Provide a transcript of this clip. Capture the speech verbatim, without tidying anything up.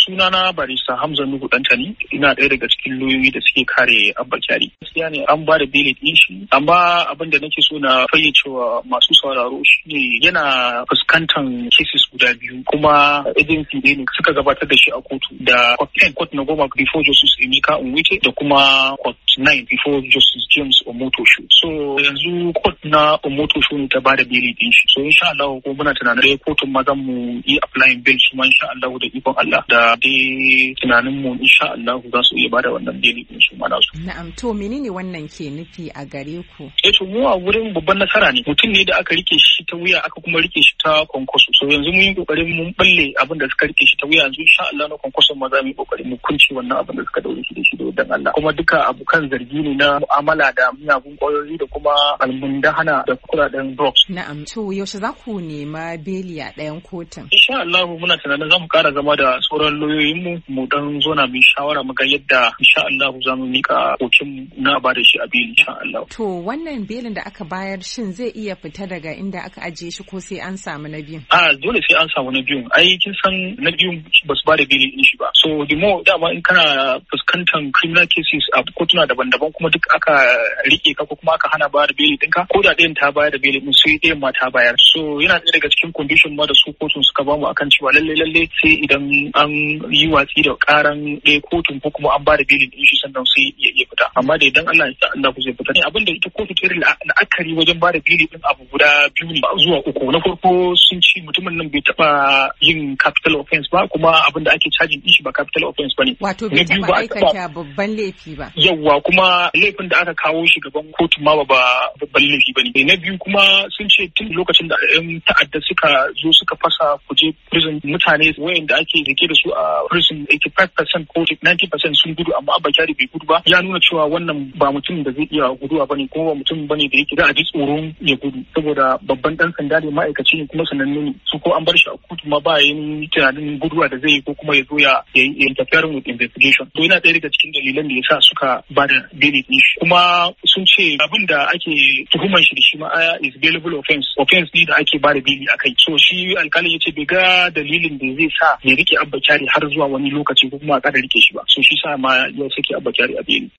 sunana barista Hamza Nuhu Dantani, ina ɗaya daga cikin lauyoyi da suke kare Abba Kyari. Gaskiya ne an ba da beli ɗin shi, amma abin da nake so na fayyacewa masu sauraro shine yana fuskantar cases guda biyu, kuma agency ɗaya ne suka gabatar da shi a kotu, da court na goma before Justice Emeka Nwite da kuma court nine before Justice James Omotosho. So yanzu court na Omotosho ne ta ba da beli ɗin shi. So insha Allah ko muna tunanin kotun ma zan mu yi applying bail su ma insha Allah da ikon Allah, da dai tunanin mu insha Allah za su iya bada wannan beli din su ma nasu. Na'am, to menene wannan ke nufi a gare ku? Eh to mu a wurin babban nasara ne. Mutum ne da aka rike shi ta wuya aka kuma rike shi ta kwankwaso. So yanzu mun yi kokarin mun balle abin da suka rike shi ta wuya, yanzu insha Allah na kwankwason ma za mu yi kokarin mu kunce wannan abin da suka daure shi da shi da wadan Allah. Kuma duka abukan zargi ne na mu'amala da miyagun kwayoyi da kuma almundahana da kuɗaɗen drugs. Na'am, to yaushe za ku nema beli a ɗayan kotun? Insha Allah muna tunanin za mu kara zama da sauran lauyoyinmu mu dan zona mu shawara mu ga yadda insha Allah za mu mika kokin na ba da shi a beli insha Allah. To wannan belin da aka bayar shin zai iya fita daga inda aka ajiye shi ko sai an samu na biyun? A dole sai an samu na biyun. Ai kin san na biyun ba su ba da beli din shi ba. So the more dama in kana fuskantar criminal cases a kotuna daban-daban kuma duk aka rike ka ko kuma aka hana ba da beli ɗinka, ko da ɗayan ta bayar da beli din sai ɗayan ma ta bayar. So yana ɗaya daga cikin condition ma da su kotun suka bamu akan cewa lalle lalle sai idan an yi watsi da karan ɗaya kotun ko kuma an ba da belin din shi sannan sai ya iya fita, amma da idan Allah ya Allah ku zai fita. Abin da ita kotu ta yi la'akari wajen ba da beli din abu guda biyu ne zuwa uku. Na farko sun ci mutumin nan bai taba yin capital offense ba, kuma abin da ake cajin din shi ba capital offense ba ne. Wato bai taba aikata babban laifi ba. Yawwa, kuma laifin da aka kawo shi gaban kotu ma ba babban laifi ba ne. Na biyu kuma sun ce tun lokacin da 'yan ta'adda suka zo suka fasa kuje prison, mutane wayanda ake rike da su a prison eighty-five percent ko ninety percent sun gudu, amma Abba Kyari bai gudu ba. Ya nuna cewa wannan ba mutum da zai iya guduwa bane, kuma ba mutum bane da yake da a ji tsoron ya gudu, saboda babban dan sanda ne, ma'aikaci ne, kuma sananne ne. Su ko an bar shi a kotu ma ba yin tunanin guduwa da zai yi ko kuma ya zo ya yi interfering with investigation. To yana ɗaya daga cikin dalilan da yasa suka ba da beli din shi. Kuma sun ce abin da ake tuhumar shi da shi ma is bailable offense offense ne da ake ba da beli akai. So shi alkalin ya ce bai ga dalilin da zai sa ya rike Abba Kyari har zuwa wani lokaci ko kuma a kada rike shi ba. So shi sa ma ya sake Abba Kyari a beli.